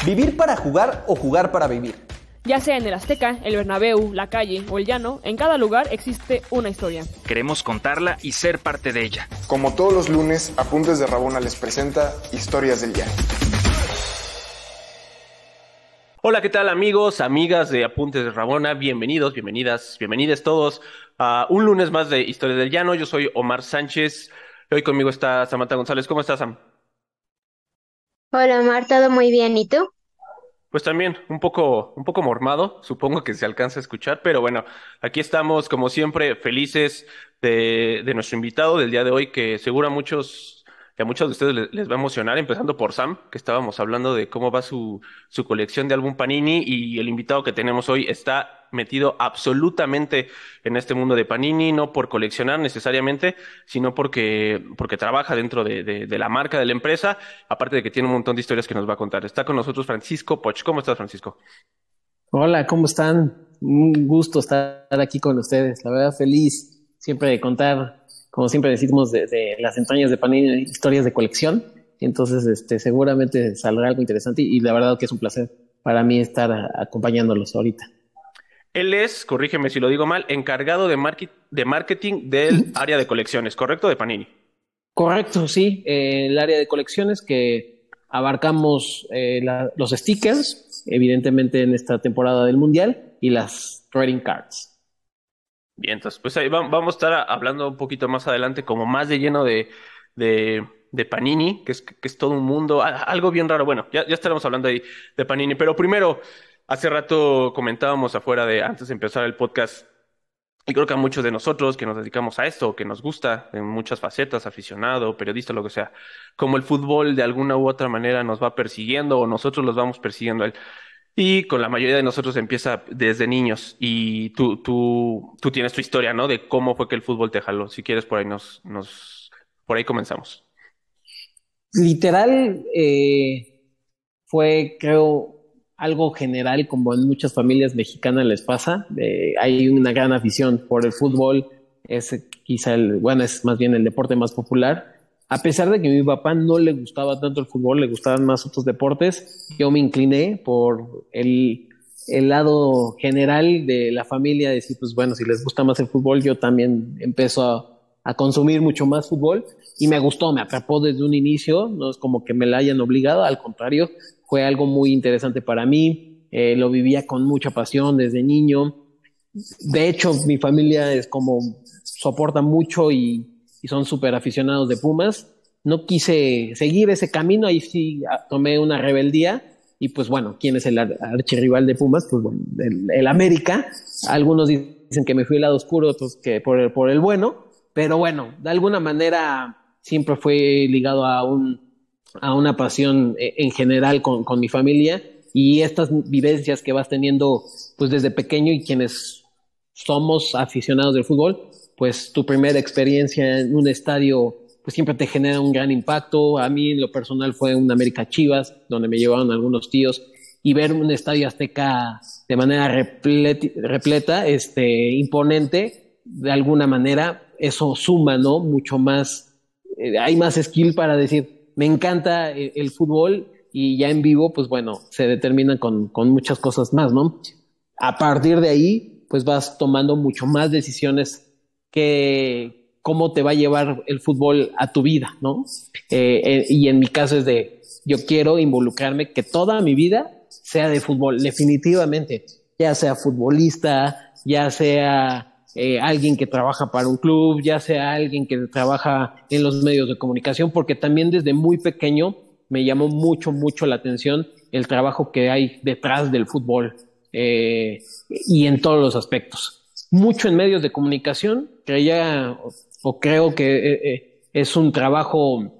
¿Vivir para jugar o jugar para vivir? Ya sea en el Azteca, el Bernabéu, la calle o el llano, en cada lugar existe una historia. Queremos contarla y ser parte de ella. Como todos los lunes, Apuntes de Rabona les presenta Historias del Llano. Hola, ¿qué tal amigos, amigas de Apuntes de Rabona? Bienvenidos, bienvenides todos a un lunes más de Historias del Llano. Yo soy Omar Sánchez. Hoy conmigo está Samantha González. ¿Cómo estás, Sam? Hola Omar, todo muy bien, ¿y tú? Pues también un poco mormado, supongo que se alcanza a escuchar, pero bueno, aquí estamos como siempre felices de nuestro invitado del día de hoy, que seguro que a muchos de ustedes les va a emocionar, empezando por Sam, que estábamos hablando de cómo va su colección de álbum Panini, y el invitado que tenemos hoy está metido absolutamente en este mundo de Panini, no por coleccionar necesariamente, sino porque trabaja dentro de la marca de la empresa, aparte de que tiene un montón de historias que nos va a contar. Está con nosotros Francisco Poch. ¿Cómo estás, Francisco? Hola, ¿cómo están? Un gusto estar aquí con ustedes. La verdad, feliz siempre de contar, como siempre decimos, de las entrañas de Panini, historias de colección. Entonces, seguramente saldrá algo interesante y la verdad que es un placer para mí estar acompañándolos ahorita. Él es, corrígeme si lo digo mal, encargado de marketing del área de colecciones, ¿correcto? De Panini. Correcto, sí. El área de colecciones que abarcamos los stickers, evidentemente en esta temporada del Mundial, y las trading cards. Bien, entonces, pues ahí vamos a estar hablando un poquito más adelante, como más de lleno de Panini, que es todo un mundo, algo bien raro. Bueno, ya estaremos hablando ahí de Panini, pero primero, hace rato comentábamos antes de empezar el podcast, y creo que a muchos de nosotros que nos dedicamos a esto, que nos gusta en muchas facetas, aficionado, periodista, lo que sea, como el fútbol de alguna u otra manera nos va persiguiendo o nosotros los vamos persiguiendo a él. Y con la mayoría de nosotros empieza desde niños y tú tienes tu historia, ¿no? De cómo fue que el fútbol te jaló. Si quieres, por ahí comenzamos. Literal, fue, creo, algo general, como en muchas familias mexicanas les pasa. Hay una gran afición por el fútbol, es quizá es más bien el deporte más popular. A pesar de que a mi papá no le gustaba tanto el fútbol, le gustaban más otros deportes, yo me incliné por el lado general de la familia, decir, pues bueno, si les gusta más el fútbol, yo también empiezo a consumir mucho más fútbol y me gustó, me atrapó desde un inicio, no es como que me la hayan obligado, al contrario, fue algo muy interesante para mí, lo vivía con mucha pasión desde niño. De hecho, mi familia es como soporta mucho y son súper aficionados de Pumas. No quise seguir ese camino, ahí sí tomé una rebeldía y pues bueno, ¿quién es el archirrival de Pumas? Pues bueno, el América. Algunos dicen que me fui al lado oscuro, otros que por el bueno, pero bueno, de alguna manera siempre fue ligado a una pasión en general con mi familia y estas vivencias que vas teniendo pues desde pequeño y quienes somos aficionados del fútbol, pues tu primera experiencia en un estadio pues siempre te genera un gran impacto. A mí en lo personal fue un América Chivas, donde me llevaron algunos tíos, y ver un estadio Azteca de manera repleta, imponente, de alguna manera, eso suma, ¿no? Mucho más, hay más skill para decir, me encanta el fútbol, y ya en vivo, pues bueno, se determina con muchas cosas más, ¿no? A partir de ahí, pues vas tomando mucho más decisiones que cómo te va a llevar el fútbol a tu vida, ¿no? Y en mi caso es yo quiero involucrarme, que toda mi vida sea de fútbol, definitivamente, ya sea futbolista, ya sea alguien que trabaja para un club, ya sea alguien que trabaja en los medios de comunicación, porque también desde muy pequeño me llamó mucho la atención el trabajo que hay detrás del fútbol, y en todos los aspectos. Mucho en medios de comunicación, creo que es un trabajo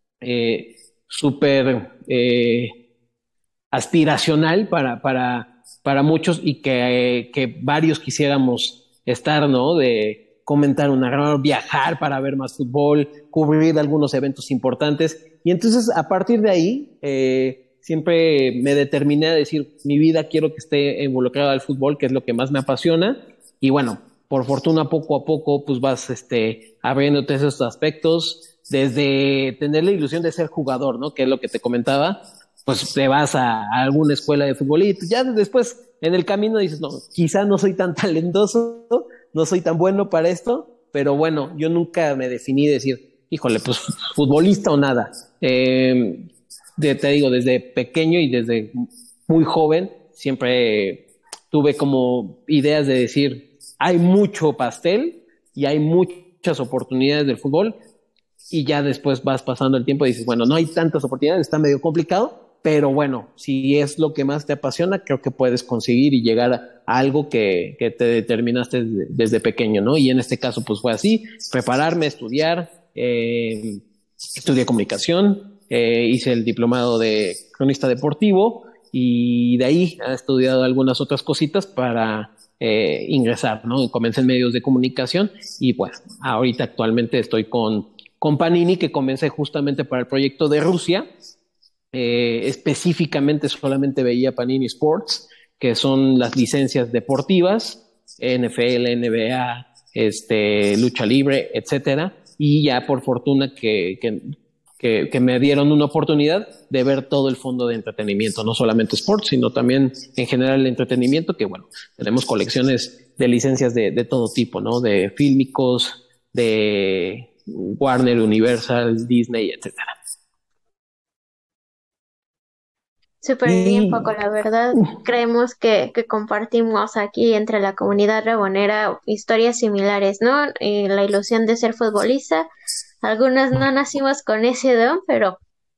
súper aspiracional para muchos y que varios quisiéramos estar, ¿no? De comentar un narrador, viajar para ver más fútbol, cubrir algunos eventos importantes. Y entonces, a partir de ahí, siempre me determiné a decir, mi vida quiero que esté involucrada al fútbol, que es lo que más me apasiona. Y bueno, por fortuna, poco a poco, pues vas abriéndote esos aspectos, desde tener la ilusión de ser jugador, ¿no? Que es lo que te comentaba, pues te vas a alguna escuela de fútbol y ya después en el camino dices, no, quizá no soy tan talentoso, no soy tan bueno para esto, pero bueno, yo nunca me definí de decir, híjole, pues futbolista o nada. Te digo, desde pequeño y desde muy joven, siempre tuve como ideas de decir, hay mucho pastel y hay muchas oportunidades del fútbol, y ya después vas pasando el tiempo y dices, bueno, no hay tantas oportunidades, está medio complicado, pero bueno, si es lo que más te apasiona, creo que puedes conseguir y llegar a algo que te determinaste desde pequeño, ¿no? Y en este caso, pues fue así, prepararme, estudiar, estudié comunicación, hice el diplomado de cronista deportivo y de ahí he estudiado algunas otras cositas para ingresar, ¿no? Comencé en medios de comunicación y pues ahorita actualmente estoy con Panini, que comencé justamente para el proyecto de Rusia. Específicamente solamente veía Panini Sports, que son las licencias deportivas, NFL, NBA, lucha libre, etcétera, y ya por fortuna que me dieron una oportunidad de ver todo el fondo de entretenimiento, no solamente sports, sino también en general el entretenimiento, que bueno, tenemos colecciones de licencias de todo tipo, ¿no? De fílmicos, de Warner, Universal, Disney, etcétera. Súper bien, Paco, la verdad. Creemos que compartimos aquí entre la comunidad rabonera historias similares, ¿no? La ilusión de ser futbolista. Algunos no nacimos con ese don, pero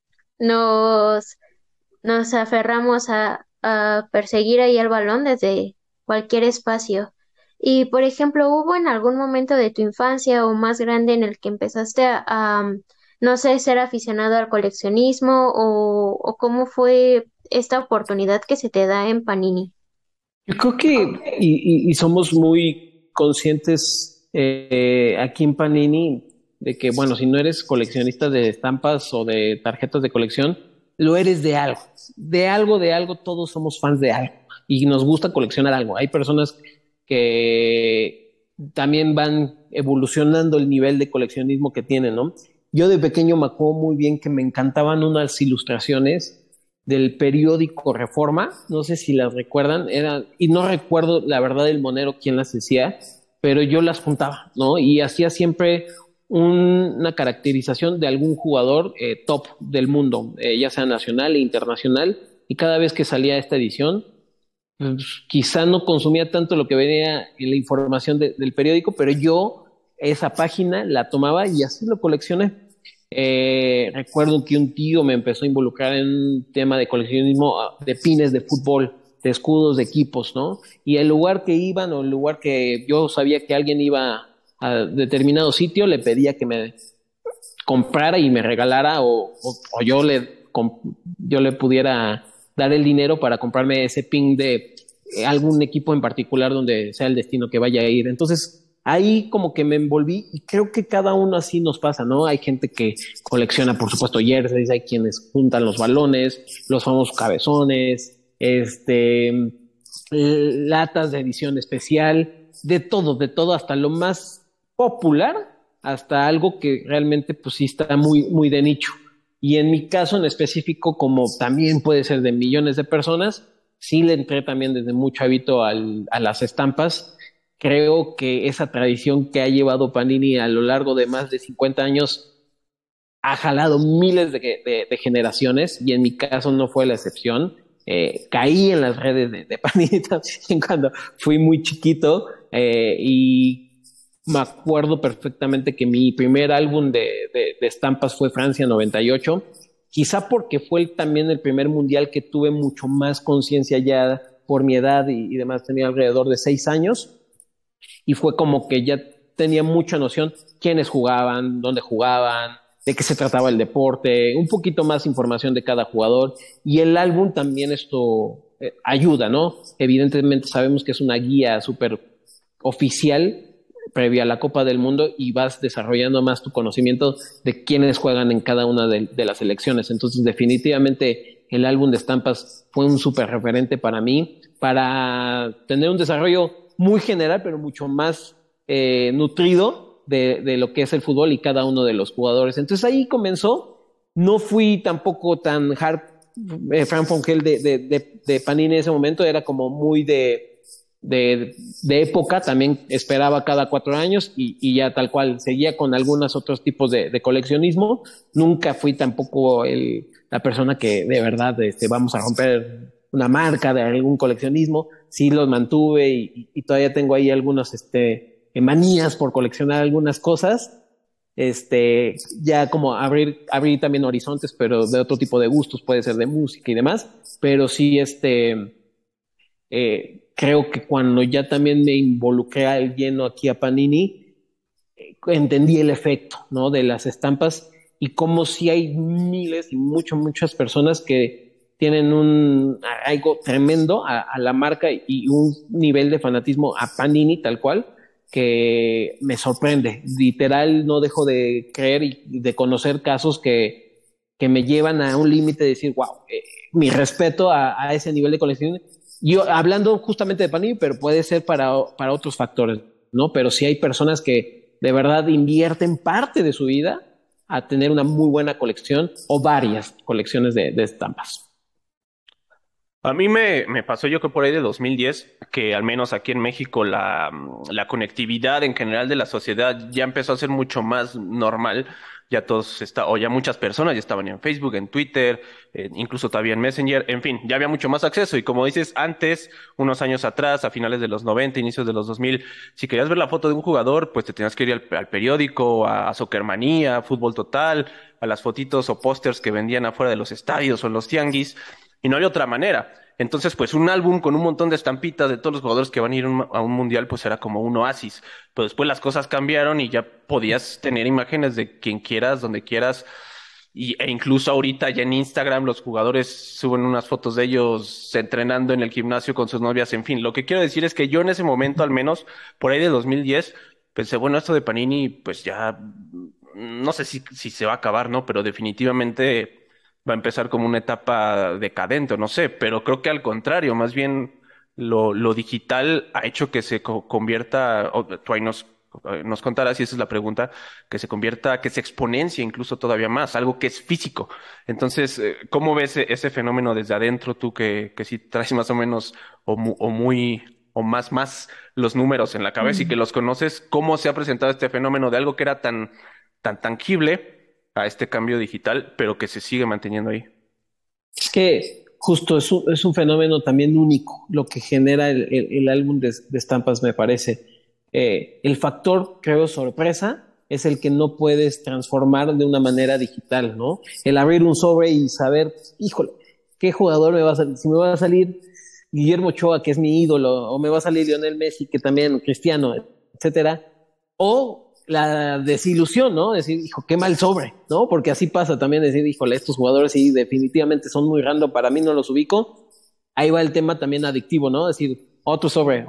nos, nos aferramos a perseguir ahí el balón desde cualquier espacio. Y, por ejemplo, ¿hubo en algún momento de tu infancia o más grande en el que empezaste no sé, ser aficionado al coleccionismo o cómo fue esta oportunidad que se te da en Panini? Yo creo que, y somos muy conscientes aquí en Panini de que, bueno, si no eres coleccionista de estampas o de tarjetas de colección, lo eres de algo. De algo, todos somos fans de algo y nos gusta coleccionar algo. Hay personas que también van evolucionando el nivel de coleccionismo que tienen, ¿no? Yo de pequeño me acuerdo muy bien que me encantaban unas ilustraciones del periódico Reforma, no sé si las recuerdan, y no recuerdo la verdad el monero quién las hacía, pero yo las juntaba, ¿no? Y hacía siempre una caracterización de algún jugador top del mundo, ya sea nacional e internacional, y cada vez que salía esta edición, pues, quizá no consumía tanto lo que venía en la información del periódico, pero yo esa página la tomaba y así lo coleccioné. Recuerdo que un tío me empezó a involucrar en un tema de coleccionismo de pines de fútbol, de escudos de equipos, ¿no? Y el lugar que iban o el lugar que yo sabía que alguien iba a determinado sitio, le pedía que me comprara y me regalara o yo le pudiera dar el dinero para comprarme ese pin de algún equipo en particular donde sea el destino que vaya a ir. Entonces, ahí como que me envolví y creo que cada uno así nos pasa, ¿no? Hay gente que colecciona, por supuesto, jerseys, hay quienes juntan los balones, los famosos cabezones, latas de edición especial, de todo, hasta lo más popular, hasta algo que realmente pues sí está muy, muy de nicho. Y en mi caso en específico, como también puede ser de millones de personas, sí le entré también desde muy chavito a las estampas. Creo que esa tradición que ha llevado Panini a lo largo de más de 50 años ha jalado miles de generaciones y en mi caso no fue la excepción. Caí en las redes de Panini también cuando fui muy chiquito y me acuerdo perfectamente que mi primer álbum de estampas fue Francia 98, quizá porque fue también el primer mundial que tuve mucho más conciencia ya por mi edad y demás, tenía alrededor de 6 años. Y fue como que ya tenía mucha noción quiénes jugaban, dónde jugaban, de qué se trataba el deporte, un poquito más información de cada jugador. Y el álbum también esto ayuda, ¿no? Evidentemente sabemos que es una guía súper oficial previa a la Copa del Mundo y vas desarrollando más tu conocimiento de quiénes juegan en cada una de las selecciones. Entonces, definitivamente el álbum de estampas fue un súper referente para mí, para tener un desarrollo muy general, pero mucho más nutrido de lo que es el fútbol y cada uno de los jugadores. Entonces ahí comenzó. No fui tampoco tan Frank Fongel de Panini en ese momento era como muy de época, también esperaba cada 4 años y ya tal cual, seguía con algunos otros tipos de coleccionismo. Nunca fui tampoco la persona que de verdad vamos a romper una marca de algún coleccionismo. Sí los mantuve y todavía tengo ahí algunos manías por coleccionar algunas cosas. Ya como abrir también horizontes, pero de otro tipo de gustos, puede ser de música y demás, pero sí creo que cuando ya también me involucré al lleno aquí a Panini, entendí el efecto, ¿no? De las estampas y cómo sí hay miles y muchas personas que tienen algo tremendo a la marca y un nivel de fanatismo a Panini tal cual, que me sorprende. Literal, no dejo de creer y de conocer casos que me llevan a un límite de decir, wow, mi respeto a ese nivel de colección. Yo hablando justamente de Panini, pero puede ser para otros factores, ¿no? Pero sí hay personas que de verdad invierten parte de su vida a tener una muy buena colección o varias colecciones de estampas. A mí me pasó yo creo por ahí de 2010 que al menos aquí en México la conectividad en general de la sociedad ya empezó a ser mucho más normal. Ya o ya muchas personas ya estaban en Facebook, en Twitter, incluso todavía en Messenger, en fin, ya había mucho más acceso. Y como dices, antes, unos años atrás, a finales de los 90, inicios de los 2000, si querías ver la foto de un jugador, pues te tenías que ir al periódico, a Soccermanía, Fútbol Total, a las fotitos o pósters que vendían afuera de los estadios o en los tianguis. Y no había otra manera. Entonces, pues un álbum con un montón de estampitas de todos los jugadores que van a ir a un mundial, pues era como un oasis. Pero después las cosas cambiaron y ya podías tener imágenes de quien quieras, donde quieras. E incluso ahorita ya en Instagram los jugadores suben unas fotos de ellos entrenando en el gimnasio con sus novias. En fin, lo que quiero decir es que yo en ese momento, al menos por ahí de 2010, pensé, bueno, esto de Panini, pues ya no sé si se va a acabar, ¿no? Pero definitivamente va a empezar como una etapa decadente, o no sé, pero creo que al contrario, más bien lo digital ha hecho que se convierta, o tú ahí nos contarás, y esa es la pregunta, que se convierta, que se exponencia incluso todavía más, algo que es físico. Entonces, ¿cómo ves ese fenómeno desde adentro, tú que sí traes más o menos o más los números en la cabeza y que los conoces? ¿Cómo se ha presentado este fenómeno de algo que era tan tangible a este cambio digital, pero que se sigue manteniendo ahí? Es que justo es un fenómeno también único lo que genera el álbum de estampas, me parece. El factor, creo, sorpresa es el que no puedes transformar de una manera digital, ¿no? El abrir un sobre y saber, híjole, ¿qué jugador me va a salir? Si me va a salir Guillermo Ochoa, que es mi ídolo, o me va a salir Lionel Messi, que también, Cristiano, etcétera, o la desilusión, ¿no? Decir, hijo, qué mal sobre, ¿no? Porque así pasa también, decir, híjole, estos jugadores sí definitivamente son muy random, para mí no los ubico. Ahí va el tema también adictivo, ¿no? Decir, otro sobre,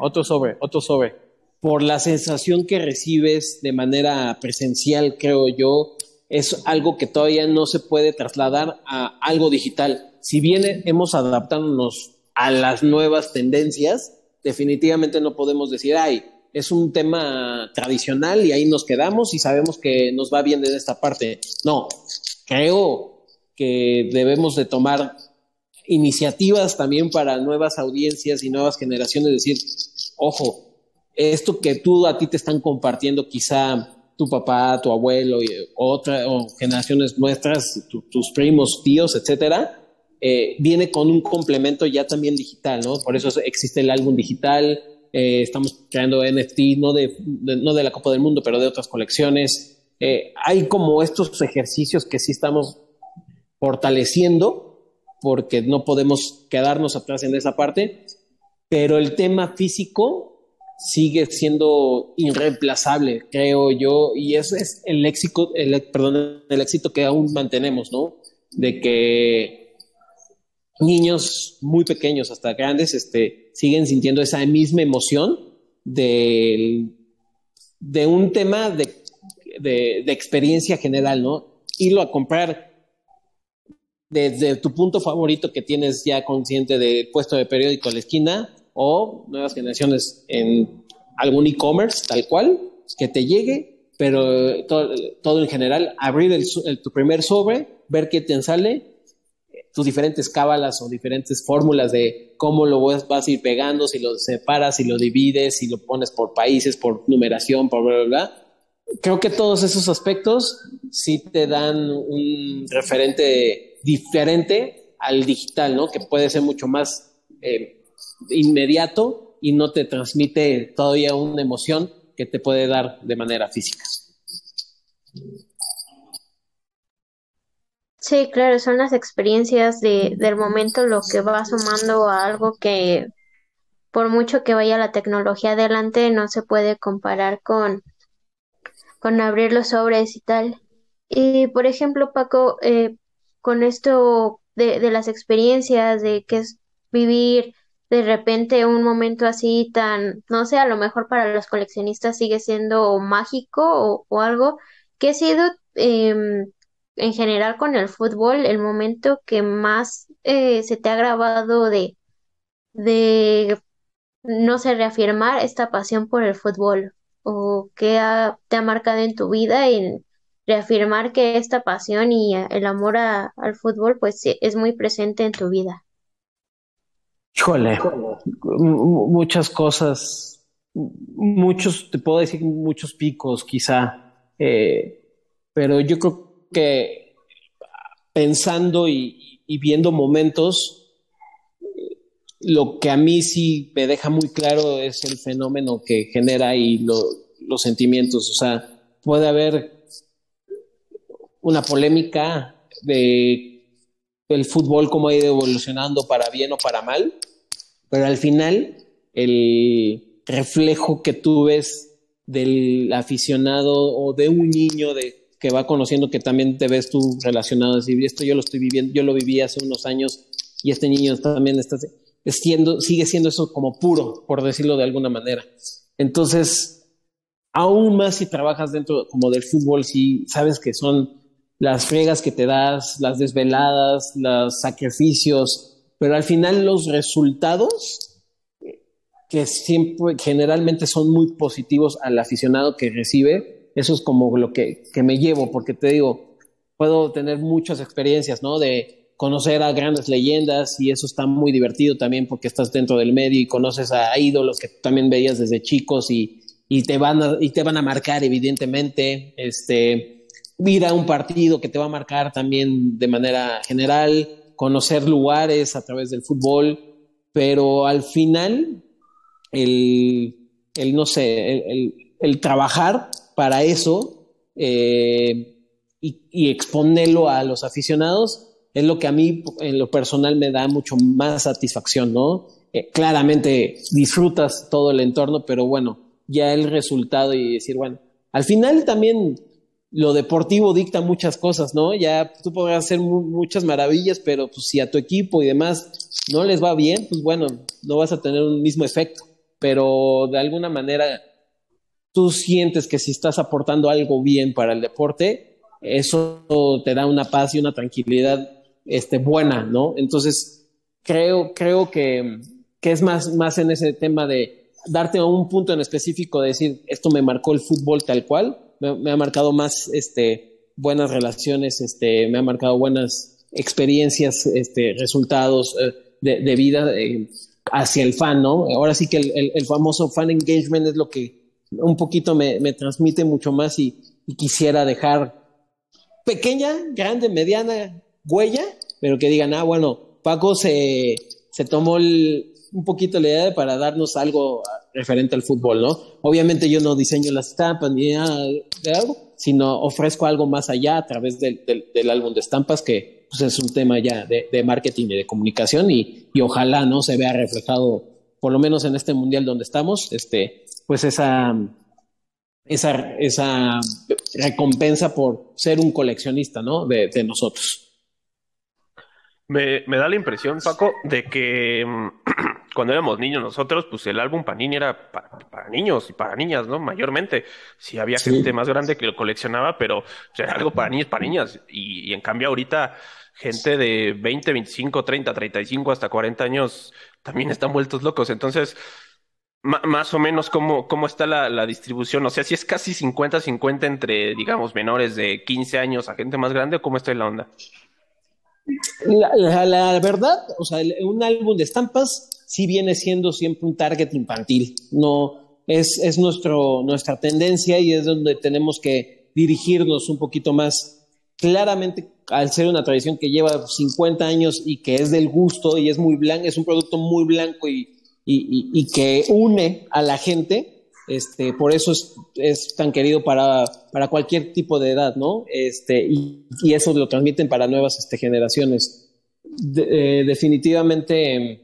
por la sensación que recibes de manera presencial, creo yo, es algo que todavía no se puede trasladar a algo digital. Si bien hemos adaptándonos a las nuevas tendencias, definitivamente no podemos decir, ay, es un tema tradicional y ahí nos quedamos y sabemos que nos va bien desde esta parte. No, creo que debemos de tomar iniciativas también para nuevas audiencias y nuevas generaciones, decir, ojo, esto que a ti te están compartiendo quizá tu papá, tu abuelo o generaciones nuestras, tus primos, tíos, etcétera, viene con un complemento ya también digital, ¿no? Por eso existe el álbum digital. Estamos creando NFT, no de la Copa del Mundo, pero de otras colecciones. Hay como estos ejercicios que sí estamos fortaleciendo, porque no podemos quedarnos atrás en esa parte, pero el tema físico sigue siendo irreemplazable, creo yo, y ese es el éxito que aún mantenemos, ¿no? De que niños muy pequeños hasta grandes siguen sintiendo esa misma emoción de un tema de experiencia general, ¿no? Irlo a comprar desde tu punto favorito que tienes ya consciente de puesto de periódico a la esquina o nuevas generaciones en algún e-commerce tal cual, que te llegue, pero todo en general, abrir tu primer sobre, ver qué te sale. tus diferentes cábalas o diferentes fórmulas de cómo lo vas a ir pegando, si lo separas, si lo divides, si lo pones por países, por numeración, por bla, bla, bla. Creo que todos esos aspectos sí te dan un referente diferente al digital, ¿no? Que puede ser mucho más inmediato y no te transmite todavía una emoción que te puede dar de manera física. Sí, claro, son las experiencias del momento lo que va sumando a algo que por mucho que vaya la tecnología adelante no se puede comparar con abrir los sobres y tal. Y por ejemplo, Paco, con esto de las experiencias, de que es vivir de repente un momento así tan, no sé, a lo mejor para los coleccionistas sigue siendo mágico o algo, ¿qué ha sido en general con el fútbol el momento que más se te ha grabado de no sé, reafirmar esta pasión por el fútbol o te ha marcado en tu vida en reafirmar que esta pasión y el amor al fútbol pues sí, es muy presente en tu vida? Híjole, muchas cosas, te puedo decir muchos picos quizá, pero yo creo que pensando y viendo momentos, lo que a mí sí me deja muy claro es el fenómeno que genera y los sentimientos. O sea, puede haber una polémica de el fútbol, cómo ha ido evolucionando para bien o para mal, pero al final el reflejo que tú ves del aficionado o de un niño que va conociendo, que también te ves tú relacionado, decir, esto yo lo estoy viviendo, yo lo viví hace unos años y este niño también sigue siendo eso como puro, por decirlo de alguna manera. Entonces, aún más si trabajas dentro como del fútbol, si sabes que son las fregas que te das, las desveladas, los sacrificios, pero al final los resultados que siempre generalmente son muy positivos al aficionado que recibe, eso es como lo que me llevo, porque te digo, puedo tener muchas experiencias, ¿no? De conocer a grandes leyendas y eso está muy divertido también porque estás dentro del medio y conoces a ídolos que también veías desde chicos y te van a marcar evidentemente, ir a un partido que te va a marcar también de manera general, conocer lugares a través del fútbol, pero al final no sé, el trabajar para eso y exponerlo a los aficionados es lo que a mí en lo personal me da mucho más satisfacción, ¿no? Claramente disfrutas todo el entorno, pero bueno, ya el resultado y decir, bueno, al final también lo deportivo dicta muchas cosas, ¿no? Ya tú podrás hacer muchas maravillas, pero pues si a tu equipo y demás no les va bien, pues bueno, no vas a tener un mismo efecto, pero de alguna manera tú sientes que si estás aportando algo bien para el deporte, eso te da una paz y una tranquilidad buena, ¿no? Entonces, creo que es más en ese tema de darte a un punto en específico de decir, esto me marcó el fútbol tal cual, me ha marcado más buenas relaciones, me ha marcado buenas experiencias, resultados de vida hacia el fan, ¿no? Ahora sí que el famoso fan engagement es lo que un poquito me transmite mucho más y quisiera dejar pequeña, grande, mediana huella, pero que digan, bueno, Paco se tomó un poquito la idea para darnos algo referente al fútbol, ¿no? Obviamente yo no diseño las estampas ni nada de algo, sino ofrezco algo más allá a través del álbum de estampas que pues, es un tema ya de marketing y de comunicación y ojalá no se vea reflejado, por lo menos en este mundial donde estamos, pues esa recompensa por ser un coleccionista, ¿no? De nosotros. Me da la impresión, Paco, de que cuando éramos niños nosotros, pues el álbum Panini era para niños y para niñas, ¿no? Mayormente. Sí había gente más grande que lo coleccionaba, pero pues, era algo para niños, para niñas. Y en cambio ahorita gente de 20, 25, 30, 35 hasta 40 años también están vueltos locos. Entonces, más o menos cómo está la distribución. O sea, si es casi 50-50 entre, digamos, menores de 15 años a gente más grande, ¿o cómo está la onda? La verdad, o sea, un álbum de estampas sí viene siendo siempre un target infantil. No, es nuestra tendencia y es donde tenemos que dirigirnos un poquito más. Claramente, al ser una tradición que lleva 50 años y que es del gusto y es muy blanco, es un producto muy blanco y que une a la gente. Por eso es tan querido para cualquier tipo de edad, ¿no? Y eso lo transmiten para nuevas generaciones. Definitivamente,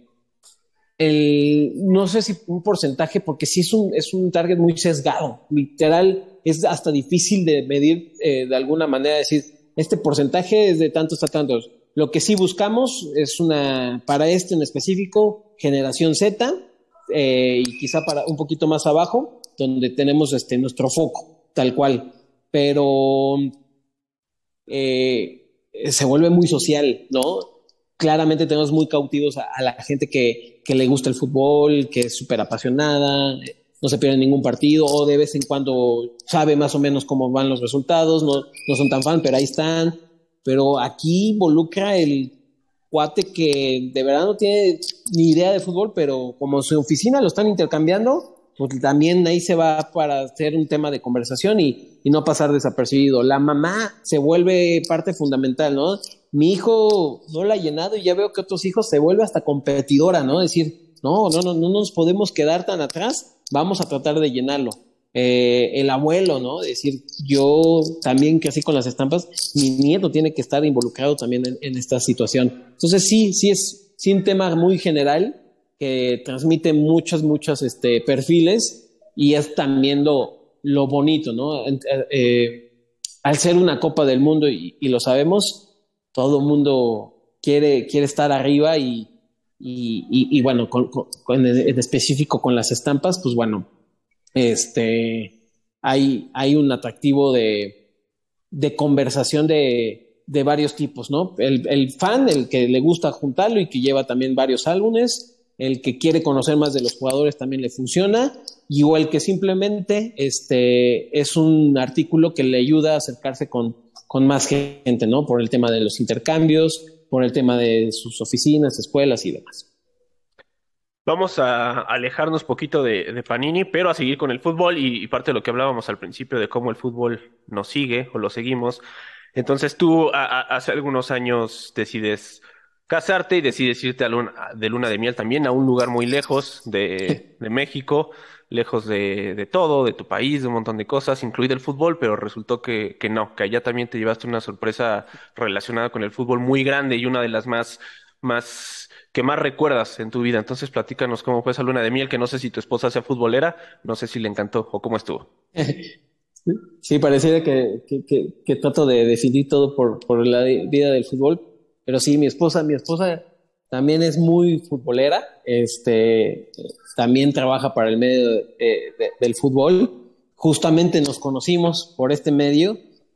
no sé si un porcentaje, porque sí es un target muy sesgado. Literal, es hasta difícil de medir de alguna manera, decir, este porcentaje es de tantos a tantos. Lo que sí buscamos es para en específico, generación Z, y quizá para un poquito más abajo, donde tenemos nuestro foco, tal cual. Pero se vuelve muy social, ¿no? Claramente tenemos muy cautivos a la gente que le gusta el fútbol, que es súper apasionada, no se pierde ningún partido, o de vez en cuando sabe más o menos cómo van los resultados, no son tan fan, pero ahí están. Pero aquí involucra el cuate que de verdad no tiene ni idea de fútbol, pero como su oficina lo están intercambiando, pues también ahí se va para hacer un tema de conversación y no pasar desapercibido. La mamá se vuelve parte fundamental, ¿no? Mi hijo no la ha llenado y ya veo que otros hijos se vuelve hasta competidora, ¿no? Decir, no nos podemos quedar tan atrás, vamos a tratar de llenarlo. El abuelo, ¿no? Decir, yo también crecí con las estampas, mi nieto tiene que estar involucrado también en esta situación. Entonces sí es un tema muy general que transmite muchos perfiles y es también lo bonito, ¿no? Al ser una Copa del Mundo y lo sabemos, todo el mundo quiere estar arriba y bueno, en específico con las estampas, pues bueno, hay un atractivo de conversación de varios tipos, ¿no? El fan, el que le gusta juntarlo y que lleva también varios álbumes, el que quiere conocer más de los jugadores también le funciona, o el que simplemente es un artículo que le ayuda a acercarse con más gente, ¿no? Por el tema de los intercambios, por el tema de sus oficinas, escuelas y demás. Vamos a alejarnos poquito de Panini, pero a seguir con el fútbol y parte de lo que hablábamos al principio de cómo el fútbol nos sigue o lo seguimos. Entonces tú hace algunos años decides casarte y decides irte de luna de miel también a un lugar muy lejos de México, lejos de todo, de tu país, de un montón de cosas, incluido el fútbol, pero resultó que no, que allá también te llevaste una sorpresa relacionada con el fútbol muy grande y una de las más que más recuerdas en tu vida. Entonces platícanos cómo fue esa luna de miel, que no sé si tu esposa sea futbolera, no sé si le encantó o cómo estuvo. Sí, pareciera que trato de decidir todo por la vida del fútbol, pero sí, mi esposa también es muy futbolera, también trabaja para el medio del fútbol. Justamente nos conocimos por este medio,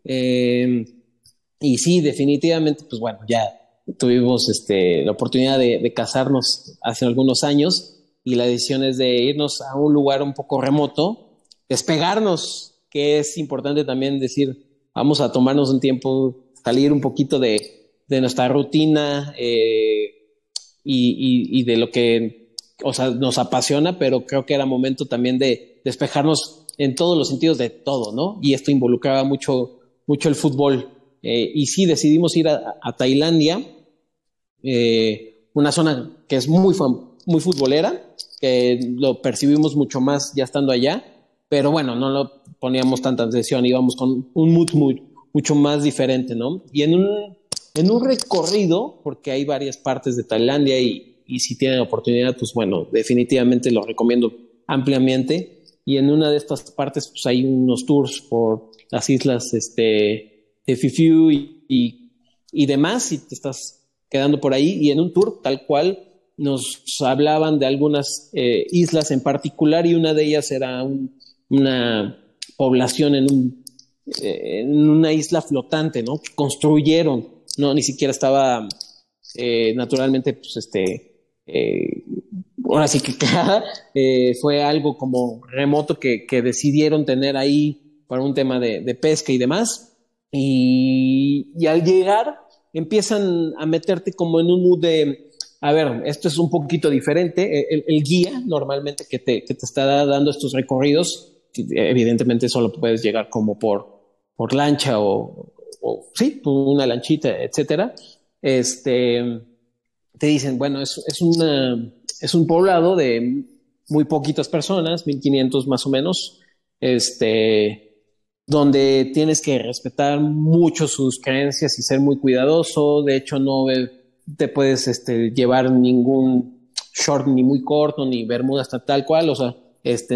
y sí, definitivamente, pues bueno, ya tuvimos la oportunidad de casarnos hace algunos años y la decisión es de irnos a un lugar un poco remoto, despegarnos, que es importante también decir, vamos a tomarnos un tiempo, salir un poquito de nuestra rutina y de lo que, o sea, nos apasiona, pero creo que era momento también de despejarnos en todos los sentidos de todo, ¿no? Y esto involucraba mucho el fútbol. Y sí, decidimos ir a Tailandia, una zona que es muy futbolera, que lo percibimos mucho más ya estando allá, pero bueno, no lo poníamos tanta atención, íbamos con un mood mucho más diferente, ¿no? Y en un recorrido, porque hay varias partes de Tailandia y si tienen oportunidad, pues bueno, definitivamente lo recomiendo ampliamente. Y en una de estas partes, pues hay unos tours por las islas de Phi Phu y demás, y te estás quedando por ahí. Y en un tour tal cual nos hablaban de algunas islas en particular, y una de ellas era una población en una isla flotante, ¿no? Que construyeron, no, ni siquiera estaba naturalmente, pues ahora sí que fue algo como remoto que decidieron tener ahí para un tema de pesca y demás. Y al llegar empiezan a meterte como en un mood de, a ver, esto es un poquito diferente. El guía normalmente que te está dando estos recorridos, evidentemente solo puedes llegar como por lancha o sí, por una lanchita, etcétera. Te dicen, bueno, es un poblado de muy poquitas personas, 1500 más o menos, donde tienes que respetar mucho sus creencias y ser muy cuidadoso. De hecho, no te puedes llevar ningún short ni muy corto, ni bermuda hasta tal cual, o sea,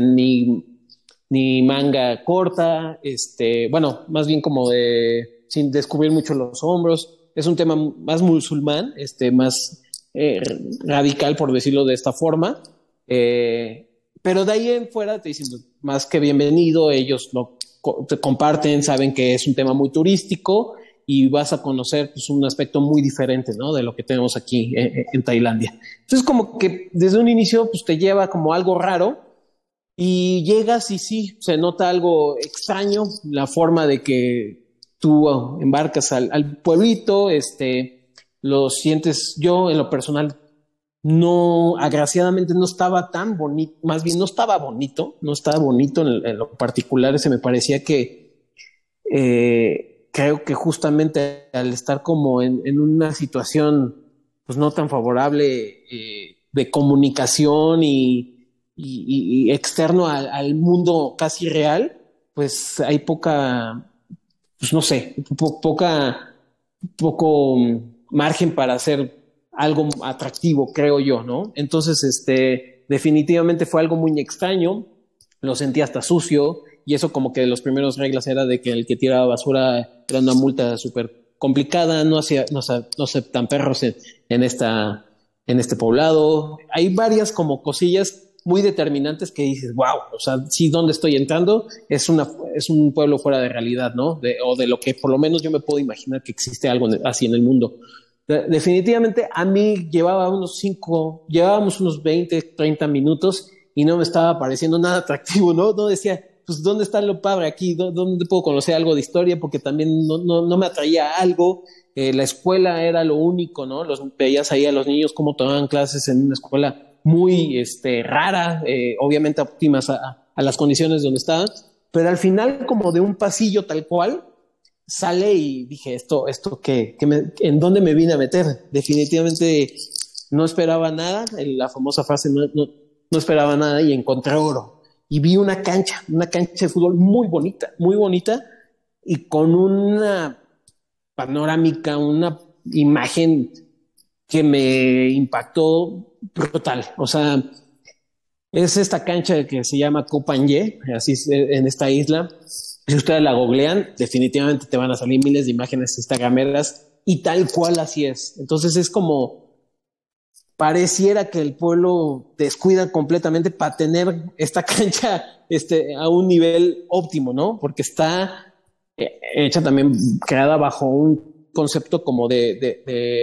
ni manga corta, bueno, más bien como sin descubrir mucho los hombros. Es un tema más musulmán, más radical, por decirlo de esta forma. Pero de ahí en fuera te dicen más que bienvenido, ellos te comparten, saben que es un tema muy turístico y vas a conocer pues, un aspecto muy diferente, ¿no? De lo que tenemos aquí en Tailandia. Entonces como que desde un inicio pues, te lleva como algo raro y llegas y sí, se nota algo extraño, la forma de que tú embarcas al pueblito, lo sientes. Yo en lo personal no, agraciadamente no estaba tan bonito, más bien no estaba bonito en lo particular. Ese me parecía que creo que justamente al estar como en una situación pues no tan favorable de comunicación y externo al mundo casi real, pues hay poca, pues no sé, poco margen para hacer algo atractivo, creo yo, ¿no? Entonces, definitivamente fue algo muy extraño, lo sentí hasta sucio, y eso como que de los primeros reglas era de que el que tiraba basura era una multa súper complicada, no aceptan perros en este poblado. Hay varias como cosillas muy determinantes que dices, wow, o sea, sí, ¿dónde estoy entrando? Es un pueblo fuera de realidad, ¿no? O de lo que por lo menos yo me puedo imaginar que existe algo así en el mundo. Definitivamente a mí llevábamos unos 20, 30 minutos y no me estaba pareciendo nada atractivo, ¿no? No decía, pues, ¿dónde está lo padre aquí? ¿Dónde puedo conocer algo de historia? Porque también no me atraía algo. La escuela era lo único, ¿no? Veías ahí a los niños cómo tomaban clases en una escuela muy rara, obviamente óptimas a las condiciones donde estaban, pero al final como de un pasillo tal cual, sale y dije, ¿en dónde me vine a meter? Definitivamente no esperaba nada, la famosa frase, no esperaba nada y encontré oro. Y vi una cancha de fútbol muy bonita y con una panorámica, una imagen que me impactó brutal. O sea, es esta cancha que se llama Koh Phangan, así es, en esta isla. Si ustedes la googlean, definitivamente te van a salir miles de imágenes instagrameras y tal cual así es. Entonces es como pareciera que el pueblo descuida completamente para tener esta cancha a un nivel óptimo, ¿no? Porque está hecha también, creada bajo un concepto como de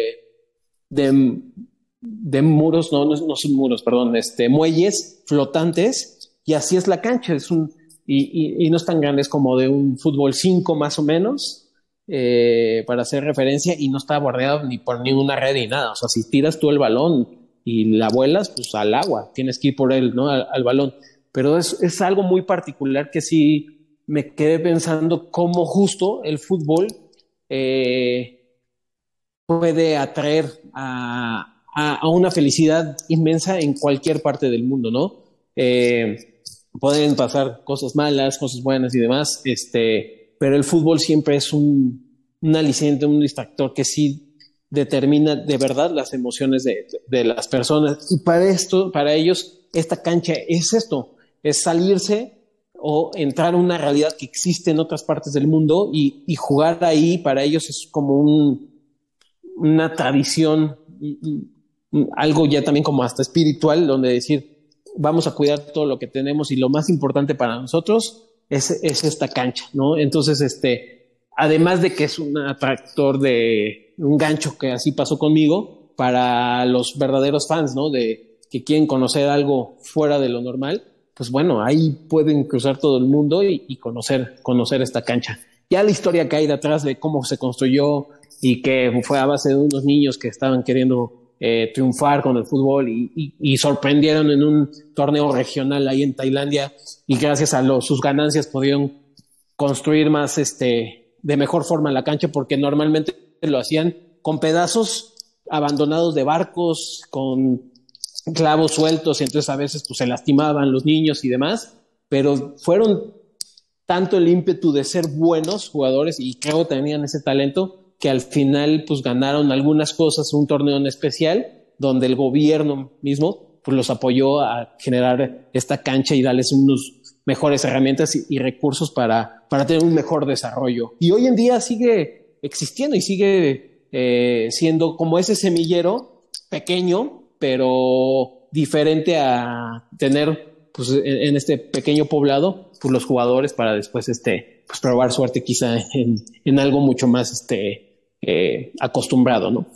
muros, no son muros, perdón, muelles flotantes, y así es la cancha. Y no es tan grande, es como de un fútbol 5 más o menos, para hacer referencia, y no está bordeado ni por ninguna red ni nada. O sea, si tiras tú el balón y la vuelas, pues al agua, tienes que ir por él, ¿no? Al balón. Pero es algo muy particular que sí me quedé pensando cómo justo el fútbol puede atraer a una felicidad inmensa en cualquier parte del mundo, ¿no? Pueden pasar cosas malas, cosas buenas y demás, pero el fútbol siempre es un aliciente, un distractor que sí determina de verdad las emociones de las personas. Y para ellos, esta cancha es esto, es salirse o entrar a una realidad que existe en otras partes del mundo y jugar ahí. Para ellos es como una tradición, algo ya también como hasta espiritual, donde decir, vamos a cuidar todo lo que tenemos y lo más importante para nosotros es esta cancha, ¿no? Entonces, además de que es un atractor de un gancho, que así pasó conmigo, para los verdaderos fans, ¿no? De que quieren conocer algo fuera de lo normal, pues bueno, ahí pueden cruzar todo el mundo y conocer esta cancha. Ya la historia que hay detrás de cómo se construyó y que fue a base de unos niños que estaban queriendo triunfar con el fútbol y sorprendieron en un torneo regional ahí en Tailandia y gracias a sus ganancias pudieron construir más de mejor forma la cancha porque normalmente lo hacían con pedazos abandonados de barcos, con clavos sueltos y entonces a veces pues, se lastimaban los niños y demás, pero fueron tanto el ímpetu de ser buenos jugadores y creo que tenían ese talento que al final pues ganaron algunas cosas, un torneo en especial donde el gobierno mismo pues los apoyó a generar esta cancha y darles unos mejores herramientas y recursos para tener un mejor desarrollo. Y hoy en día sigue existiendo y sigue siendo como ese semillero pequeño, pero diferente a tener pues en este pequeño poblado pues los jugadores para después pues probar suerte quizá en algo mucho más acostumbrado, ¿no?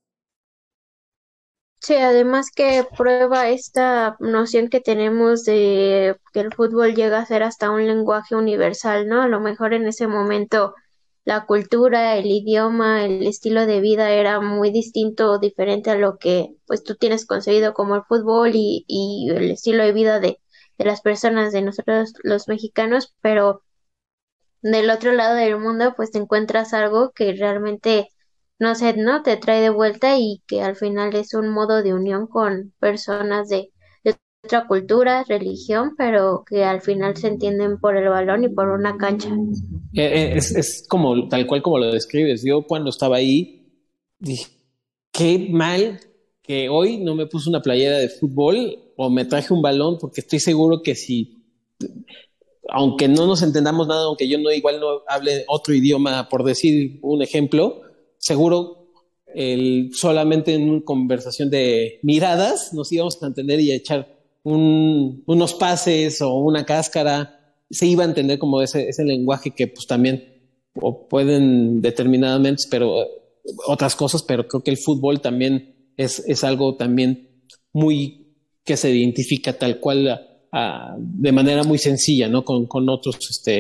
Sí, además que prueba esta noción que tenemos de que el fútbol llega a ser hasta un lenguaje universal, ¿no? A lo mejor en ese momento la cultura, el idioma, el estilo de vida era muy distinto o diferente a lo que pues tú tienes concebido como el fútbol y el estilo de vida de las personas, de nosotros los mexicanos, pero del otro lado del mundo pues te encuentras algo que realmente no sé, ¿no? Te trae de vuelta y que al final es un modo de unión con personas de otra cultura, religión, pero que al final se entienden por el balón y por una cancha. Es como tal cual como lo describes. Yo cuando estaba ahí dije, qué mal que hoy no me puse una playera de fútbol o me traje un balón porque estoy seguro que si, aunque no nos entendamos nada, aunque yo no igual no hable otro idioma, por decir un ejemplo, seguro solamente en una conversación de miradas nos íbamos a entender y a echar unos pases o una cáscara, se iba a entender como ese lenguaje que pues también o pueden determinadamente, pero otras cosas, pero creo que el fútbol también es algo también muy que se identifica tal cual de manera muy sencilla, ¿no? Con otros,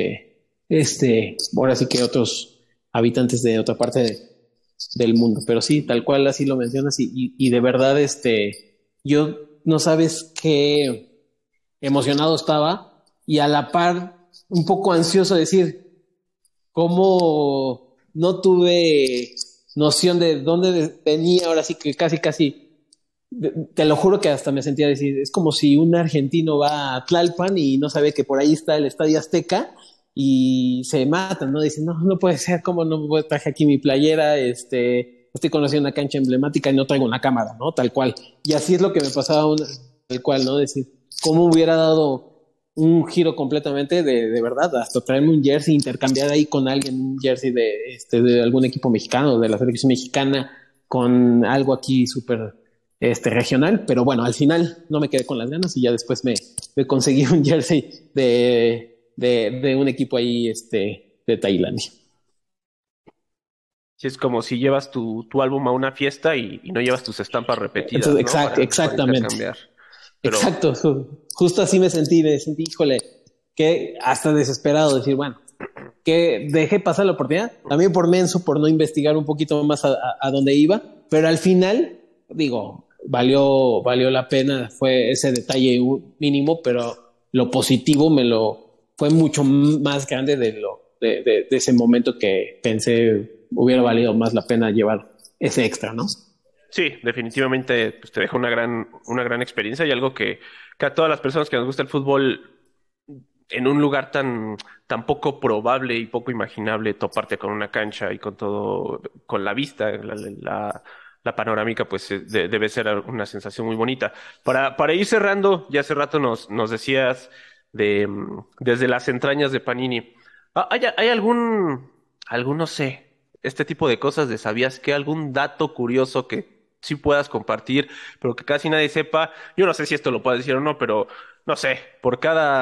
ahora sí que otros habitantes de otra parte del mundo, pero sí, tal cual así lo mencionas y de verdad, yo no sabes qué emocionado estaba y a la par un poco ansioso de decir cómo no tuve noción de dónde venía, ahora sí que casi te lo juro que hasta me sentía decir, es como si un argentino va a Tlalpan y no sabe que por ahí está el Estadio Azteca y se matan, ¿no? Dicen, no puede ser, ¿cómo no traje aquí mi playera? Estoy conociendo una cancha emblemática y no traigo una cámara, ¿no? Tal cual. Y así es lo que me pasaba tal cual, ¿no? Decir, ¿cómo hubiera dado un giro completamente de verdad? Hasta traerme un jersey, intercambiar ahí con alguien un jersey de algún equipo mexicano, de la selección mexicana, con algo aquí súper regional, pero bueno, al final no me quedé con las ganas y ya después me conseguí un jersey de un equipo ahí de Tailandia. Sí, es como si llevas tu álbum a una fiesta y no llevas tus estampas repetidas. Entonces, ¿no? exactamente. Pero... Exacto, justo así me sentí, híjole, que hasta desesperado, decir, bueno, que dejé pasar la oportunidad, también por menso, por no investigar un poquito más a dónde iba, pero al final, digo, valió la pena, fue ese detalle mínimo, pero lo positivo fue mucho más grande de ese momento que pensé hubiera valido más la pena llevar ese extra, ¿no? Sí, definitivamente pues, te deja una gran experiencia y algo que a todas las personas que nos gusta el fútbol en un lugar tan poco probable y poco imaginable toparte con una cancha y con todo, con la vista, la panorámica, pues debe ser una sensación muy bonita. Para ir cerrando, ya hace rato nos decías desde las entrañas de Panini. ¿Hay algún, no sé, este tipo de cosas de sabías que algún dato curioso que sí puedas compartir, pero que casi nadie sepa? Yo no sé si esto lo puedes decir o no, pero no sé, por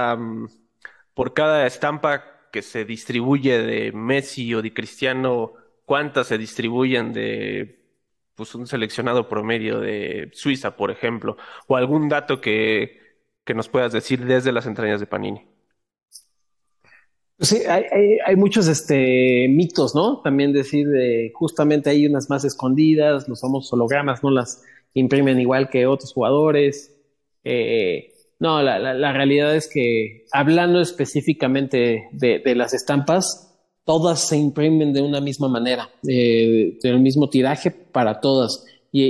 cada estampa que se distribuye de Messi o de Cristiano, ¿cuántas se distribuyen de pues un seleccionado promedio de Suiza, por ejemplo? O algún dato que nos puedas decir desde las entrañas de Panini. Sí, hay muchos mitos, ¿no? También decir justamente hay unas más escondidas, los famosos hologramas no las imprimen igual que otros jugadores. No, la realidad es que hablando específicamente de las estampas, todas se imprimen de una misma manera, del mismo tiraje para todas.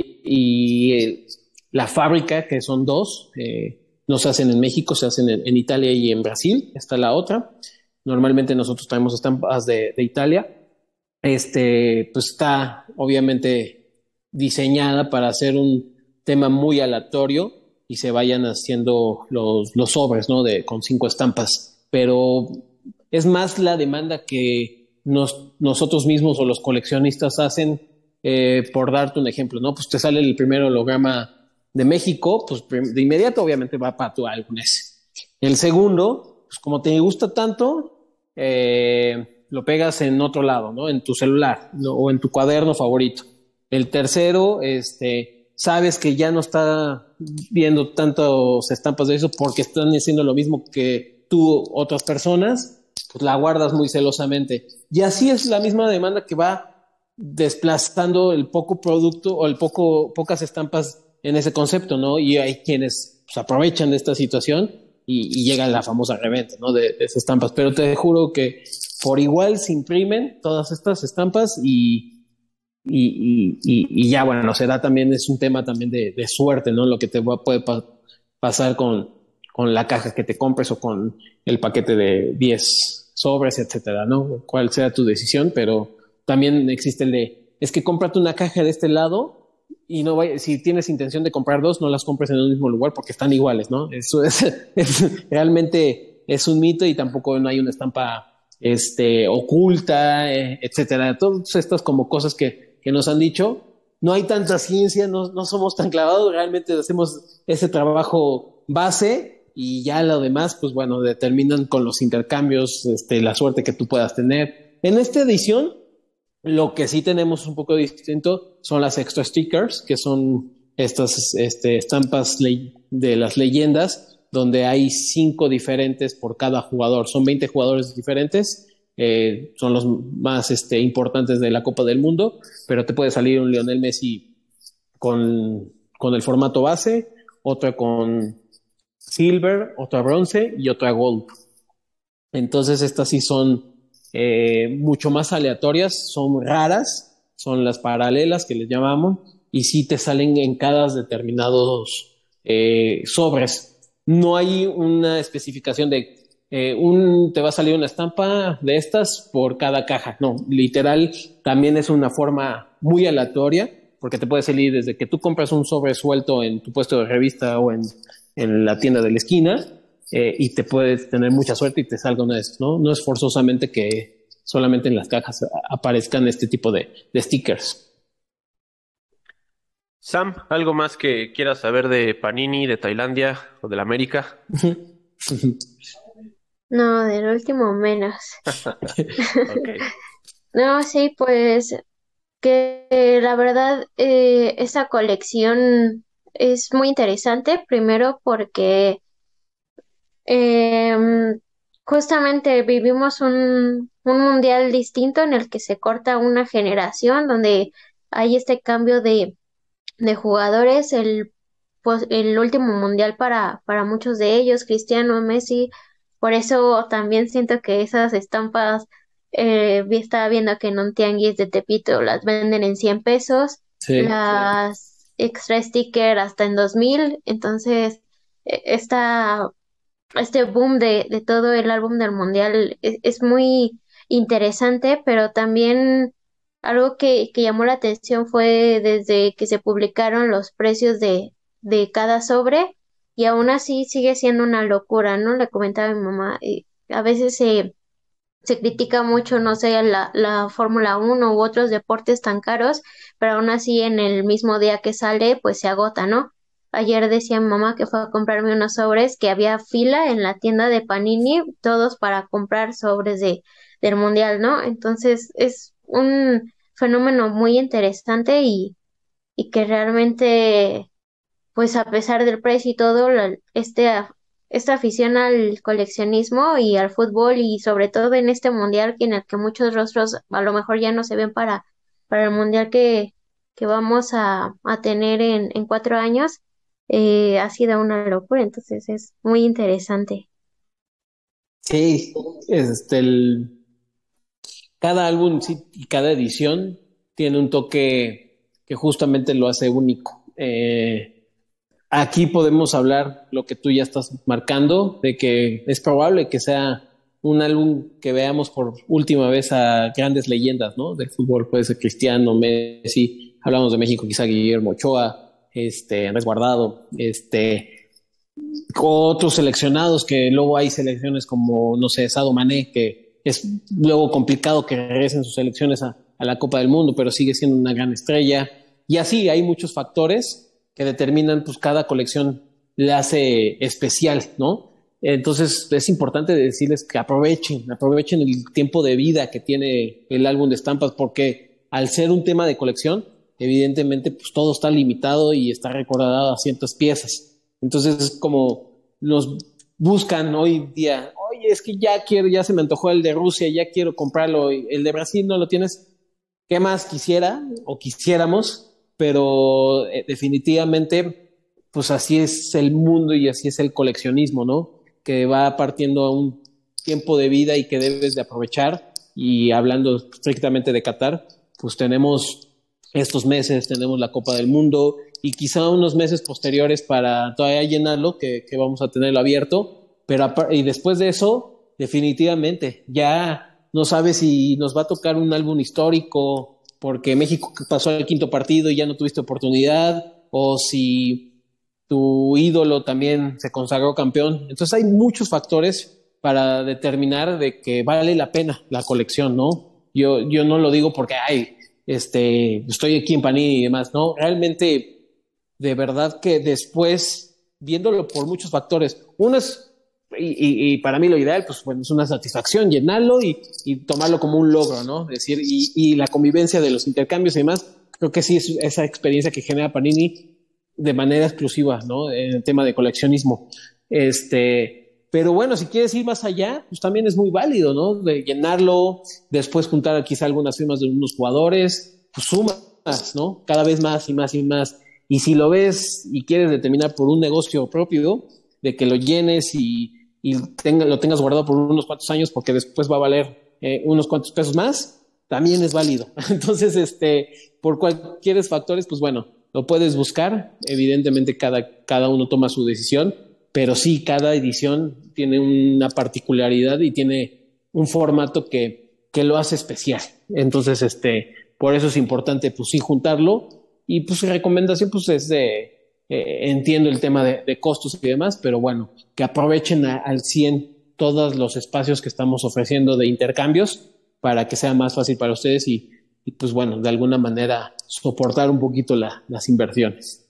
La fábrica, que son dos, no se hacen en México, se hacen en Italia y en Brasil, está la otra. Normalmente nosotros traemos estampas de Italia. Pues está obviamente diseñada para hacer un tema muy aleatorio y se vayan haciendo los sobres, ¿no? Con 5 estampas. Pero es más la demanda que nosotros mismos o los coleccionistas hacen, por darte un ejemplo, ¿no? Pues te sale el primer holograma de México, pues de inmediato obviamente va para tu álbum ese. El segundo, pues como te gusta tanto, lo pegas en otro lado, ¿no? En tu celular, ¿no? O en tu cuaderno favorito. El tercero, sabes que ya no está viendo tantas estampas de eso porque están haciendo lo mismo que tú, otras personas, pues la guardas muy celosamente. Y así es la misma demanda que va desplazando el poco producto o pocas estampas en ese concepto, ¿no? Y hay quienes pues, aprovechan de esta situación y llega la famosa reventa, ¿no? De esas estampas. Pero te juro que por igual se imprimen todas estas estampas y ya, bueno, se da también, es un tema también de suerte, ¿no? Lo que te puede pasar con la caja que te compres o con el paquete de 10 sobres, etcétera, ¿no? Cuál sea tu decisión, pero también existe es que cómprate una caja de este lado y si tienes intención de comprar dos, no las compres en el mismo lugar porque están iguales, ¿no? Eso realmente es un mito y tampoco no hay una estampa oculta, etcétera. Todas estas como cosas que nos han dicho. No hay tanta ciencia, no somos tan clavados, realmente hacemos ese trabajo base y ya lo demás, pues bueno, determinan con los intercambios, la suerte que tú puedas tener. En esta edición, lo que sí tenemos un poco distinto son las extra stickers, que son estas estampas de las leyendas, donde hay 5 diferentes por cada jugador. Son 20 jugadores diferentes, son los más importantes de la Copa del Mundo, pero te puede salir un Lionel Messi con el formato base, otra con silver, otra bronce y otra gold. Entonces estas sí son mucho más aleatorias, son raras, son las paralelas que les llamamos, y sí te salen en cada determinados sobres. No hay una especificación de te va a salir una estampa de estas por cada caja. No, literal, también es una forma muy aleatoria, porque te puede salir desde que tú compras un sobre suelto en tu puesto de revista o en la tienda de la esquina, y te puedes tener mucha suerte y te salga una de estas, ¿no? No es forzosamente que solamente en las cajas aparezcan este tipo de stickers. Sam, ¿algo más que quieras saber de Panini, de Tailandia o de la América? No, del último menos. Okay. No, sí, pues que la verdad esa colección es muy interesante, primero porque justamente vivimos un mundial distinto en el que se corta una generación, donde hay este cambio de jugadores, el último mundial para muchos de ellos, Cristiano, Messi, por eso también siento que esas estampas, estaba viendo que en un tianguis de Tepito las venden en 100 pesos, Sí. las extra sticker hasta en 2000, entonces este boom de todo el álbum del mundial es muy interesante, pero también algo que llamó la atención fue desde que se publicaron los precios de cada sobre, y aún así sigue siendo una locura, ¿no? Le comentaba a mi mamá, a veces se critica mucho, no sé, la Fórmula 1 u otros deportes tan caros, pero aún así en el mismo día que sale, pues se agota, ¿no? Ayer decía mi mamá que fue a comprarme unos sobres, que había fila en la tienda de Panini, todos para comprar sobres del Mundial, ¿no? Entonces es un fenómeno muy interesante y que realmente, pues a pesar del precio y todo, esta afición al coleccionismo y al fútbol y sobre todo en este mundial en el que muchos rostros a lo mejor ya no se ven para el mundial que vamos a tener en 4 años, ha sido una locura, entonces es muy interesante. Sí, cada álbum sí, y cada edición tiene un toque que justamente lo hace único. Aquí podemos hablar lo que tú ya estás marcando, de que es probable que sea un álbum que veamos por última vez a grandes leyendas, ¿no? Del fútbol, puede ser Cristiano, Messi, hablamos de México, quizá Guillermo Ochoa, Andrés Guardado, otros seleccionados, que luego hay selecciones como, no sé, Sadio Mané, que es luego complicado que regresen sus selecciones a la Copa del Mundo, pero sigue siendo una gran estrella. Y así hay muchos factores que determinan, pues cada colección le hace especial, ¿no? Entonces es importante decirles que aprovechen el tiempo de vida que tiene el álbum de estampas, porque al ser un tema de colección, evidentemente pues todo está limitado y está recordado a ciertas piezas. Entonces como nos buscan hoy día, oye, es que ya se me antojó el de Rusia, ya quiero comprarlo, el de Brasil no lo tienes, ¿qué más quisiera o quisiéramos? Pero definitivamente, pues así es el mundo y así es el coleccionismo, ¿no? Que va partiendo a un tiempo de vida y que debes de aprovechar. Y hablando estrictamente de Qatar, pues tenemos estos meses, tenemos la Copa del Mundo y quizá unos meses posteriores para todavía llenarlo, que vamos a tenerlo abierto, y después de eso, definitivamente, ya no sabes si nos va a tocar un álbum histórico porque México pasó al quinto partido y ya no tuviste oportunidad, o si tu ídolo también se consagró campeón. Entonces hay muchos factores para determinar de que vale la pena la colección, ¿no? Yo no lo digo porque, estoy aquí en Panini y demás, ¿no? Realmente, de verdad que después, viéndolo por muchos factores, uno es, y para mí lo ideal, pues bueno, es una satisfacción llenarlo y tomarlo como un logro, ¿no? Es decir, y la convivencia de los intercambios y demás, creo que sí es esa experiencia que genera Panini de manera exclusiva, ¿no? En el tema de coleccionismo. Pero bueno, si quieres ir más allá, pues también es muy válido, ¿no? De llenarlo, después juntar quizá algunas firmas de unos jugadores, pues sumas, ¿no? Cada vez más y más y más. Y si lo ves y quieres determinar por un negocio propio, de que lo llenes y lo tengas guardado por unos cuantos años porque después va a valer unos cuantos pesos más, también es válido. Entonces, por cualquier factores, pues bueno, lo puedes buscar. Evidentemente cada uno toma su decisión, pero sí, cada edición tiene una particularidad y tiene un formato que lo hace especial. Entonces, por eso es importante, pues sí, juntarlo. Y pues recomendación, pues es entiendo el tema de costos y demás, pero bueno, que aprovechen al 100 todos los espacios que estamos ofreciendo de intercambios para que sea más fácil para ustedes y pues bueno, de alguna manera soportar un poquito las inversiones.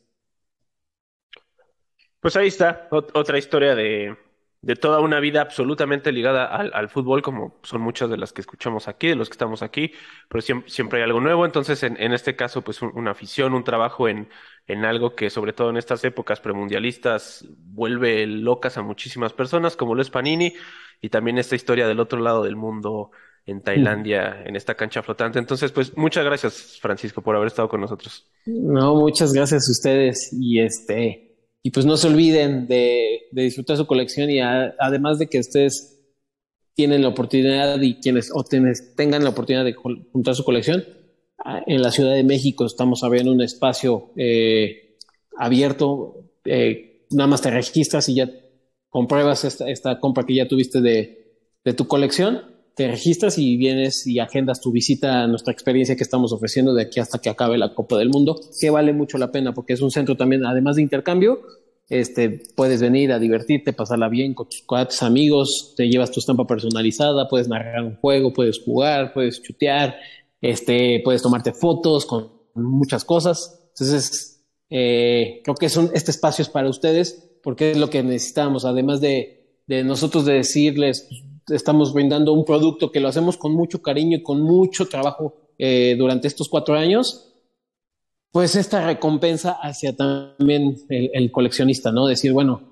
Pues ahí está, otra historia de toda una vida absolutamente ligada al fútbol, como son muchas de las que escuchamos aquí, de los que estamos aquí, pero siempre hay algo nuevo. Entonces, en este caso, pues una afición, un trabajo en algo que, sobre todo en estas épocas premundialistas, vuelve locas a muchísimas personas, como lo es Panini, y también esta historia del otro lado del mundo, en Tailandia, en esta cancha flotante. Entonces, pues muchas gracias, Francisco, por haber estado con nosotros. No, muchas gracias a ustedes y pues no se olviden de disfrutar su colección y además de que ustedes tienen la oportunidad y quienes tengan la oportunidad de juntar su colección, en la Ciudad de México estamos abriendo un espacio abierto, nada más te registras y ya compruebas esta compra que ya tuviste de tu colección, te registras y vienes y agendas tu visita a nuestra experiencia que estamos ofreciendo de aquí hasta que acabe la Copa del Mundo, que vale mucho la pena porque es un centro también, además de intercambio, puedes venir a divertirte, pasarla bien con tus amigos, te llevas tu estampa personalizada, puedes narrar un juego, puedes jugar, puedes chutear, puedes tomarte fotos con muchas cosas. Entonces, creo que este espacio es para ustedes porque es lo que necesitamos, además de nosotros de decirles, estamos brindando un producto que lo hacemos con mucho cariño y con mucho trabajo durante estos 4 años, pues esta recompensa hacia también el coleccionista, ¿no? Decir, bueno,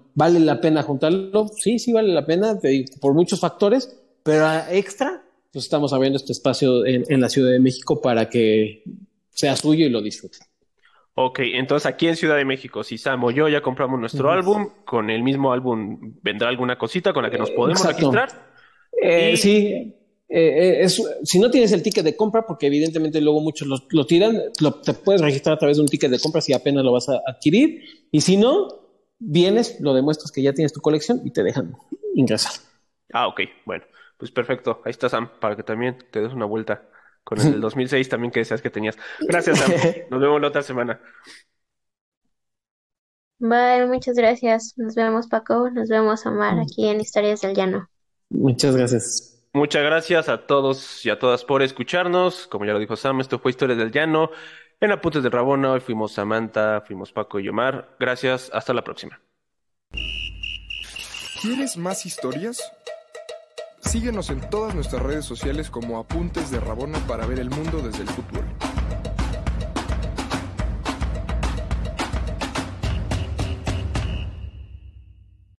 ¿vale la pena juntarlo? Sí, sí vale la pena, te digo, por muchos factores, pero extra, pues estamos abriendo este espacio en la Ciudad de México para que sea suyo y lo disfruten. Ok, entonces aquí en Ciudad de México, si Sam o yo ya compramos nuestro álbum, con el mismo álbum vendrá alguna cosita con la que nos podemos registrar. Sí, si no tienes el ticket de compra, porque evidentemente luego muchos lo tiran, te puedes registrar a través de un ticket de compra si apenas lo vas a adquirir, y si no, vienes, lo demuestras que ya tienes tu colección y te dejan ingresar. Ok, bueno, pues perfecto, ahí está Sam, para que también te des una vuelta con el del 2006 también que decías que tenías. Gracias, Sam, nos vemos la otra semana. Bye, muchas gracias. Nos vemos, Paco. Nos vemos, Omar, aquí en Historias del Llano. Muchas gracias. Muchas gracias a todos y a todas por escucharnos. Como ya lo dijo Sam, esto fue Historias del Llano. En Apuntes de Rabona, hoy fuimos Samantha, fuimos Paco y Omar. Gracias, hasta la próxima. ¿Quieres más historias? Síguenos en todas nuestras redes sociales como Apuntes de Rabona para ver el mundo desde el fútbol.